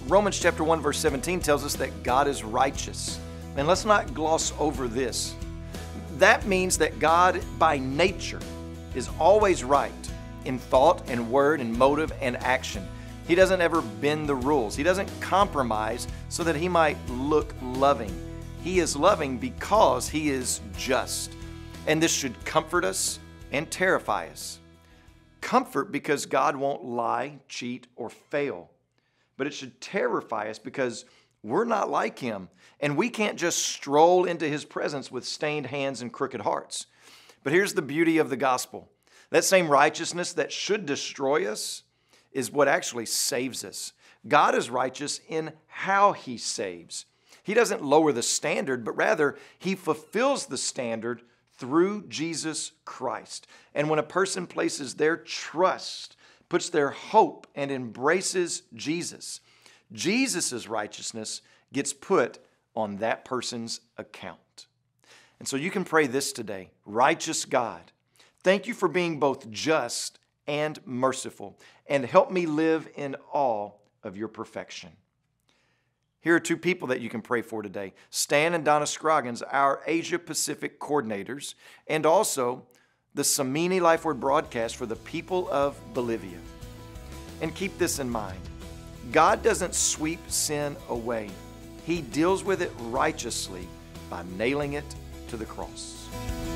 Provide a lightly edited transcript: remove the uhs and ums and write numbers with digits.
Romans chapter 1 verse 17 tells us that God is righteous. And let's not gloss over this. That means that God by nature is always right in thought and word and motive and action. He doesn't ever bend the rules. He doesn't compromise so that he might look loving. He is loving because he is just. And this should comfort us and terrify us. Comfort because God won't lie, cheat, or fail. But it should terrify us because we're not like him. And we can't just stroll into his presence with stained hands and crooked hearts. But here's the beauty of the gospel. That same righteousness that should destroy us is what actually saves us. God is righteous in how he saves. He doesn't lower the standard, but rather he fulfills the standard through Jesus Christ. And when a person places their trust, puts their hope, and embraces Jesus, Jesus' righteousness gets put on that person's account. And so you can pray this today. Righteous God, thank you for being both just and merciful, and help me live in awe of your perfection. Here are two people that you can pray for today. Stan and Donna Scroggins, our Asia Pacific coordinators, and also the Samini Life Word broadcast for the people of Bolivia. And keep this in mind. God doesn't sweep sin away. He deals with it righteously by nailing it to the cross.